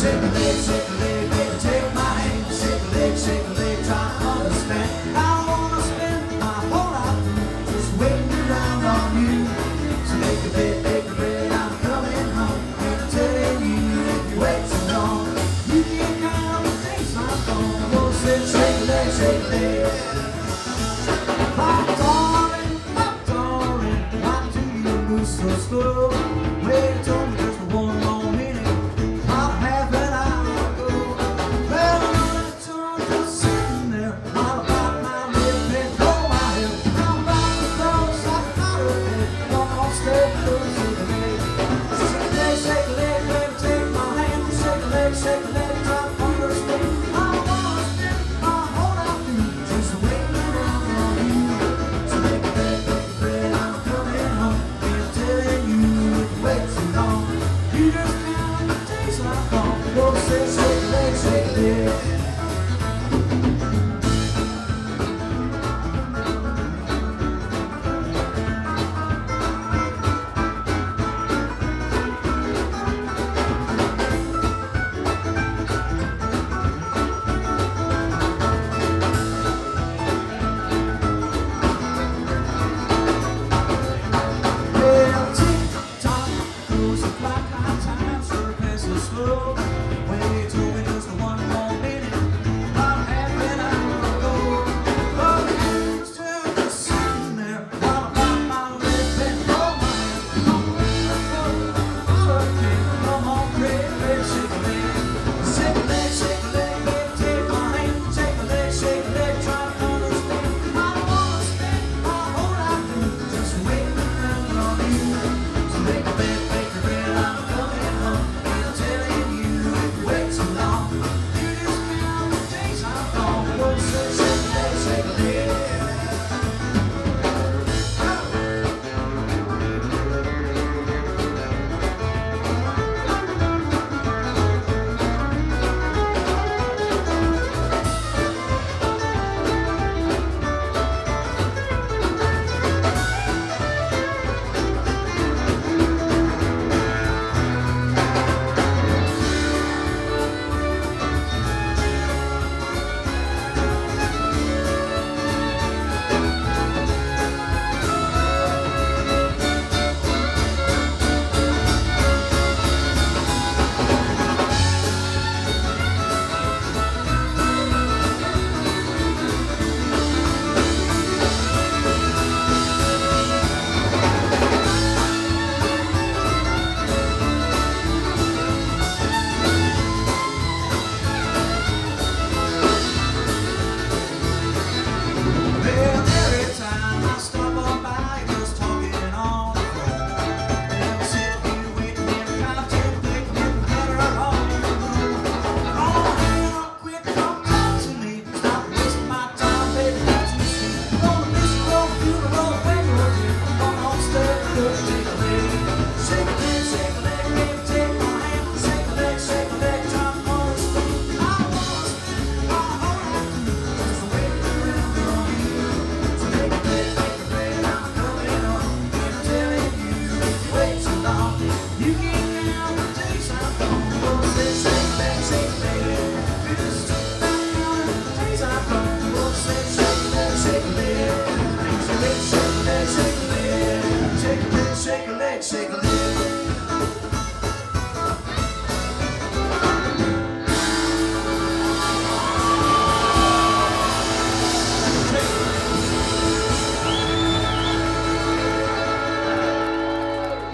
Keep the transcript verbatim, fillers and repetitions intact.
Shake a leg, shake a leg, baby, take my hand. Shake a leg, shake a leg, try to understand. I don't wanna spend my whole life just waiting around on you. So make a bed, make a bed, I'm coming home. And I'm telling you, if you wait too long, you can count the days I'm gone. Well, say, shake a leg, shake a leg. My darling, my darling, why do you move so slow? Wait, you told me just for one more minute. About half an hour ago. Well, I'm just sitting there while I bite my lip and blow my hair. I'm about to close, I'm out of bed. Come on, stay close to the bed. Shake a leg, shake a leg, baby, take my hand. Shake a leg, shake a leg, try to understand. I don't wanna spend my whole life just waiting around on you. So make a bed, make a bed, I'm coming home. And I'm telling you, if you wait too long, you just count the days I'm gone. Go say, shake a leg, shake a leg. Well, tick-tock goes the clock, our time sure passes slow. When you told me just one more minute, about half an hour ago. But I'm still just sitting there while I bite my lip and blow my hair. I'm waiting for the again. Come on, baby, shake a leg. Shake a leg, shake a leg, baby, take my hand. Shake a leg, shake a leg, try to understand. I don't wanna spend my whole life just waiting around on you. So make a bed, make a bed, I'm coming home. And I'm telling you, if you wait too long, you just count the days I'm gone. Well, say, shake a leg, shake a leg. Well, every time I stop on by, just talking on the phone. And I'm sitting here waiting and contemplating if better or wrong. Oh, hang on, quick, come talk to me. Stop wasting my time, baby, don't you see? Gonna miss your old funeral when you're here. Come on, stay good, shake a leg. Shake a leg, shake a leg, baby, take my hand. Shake a leg, shake a leg, try to understand. I don't wanna spend my whole life just waiting around on you. So make a bed, make a bed, I'm coming home. And I'm telling you, if you wait too long, you can count the days I'm gone. Well, say, shake a leg, shake a leg. You just about counting the days I'm gone. Well, say, shake a leg, shake a leg. Shake a leg, shake a leg, shake a leg. Shake a leg, shake a leg, shake a leg.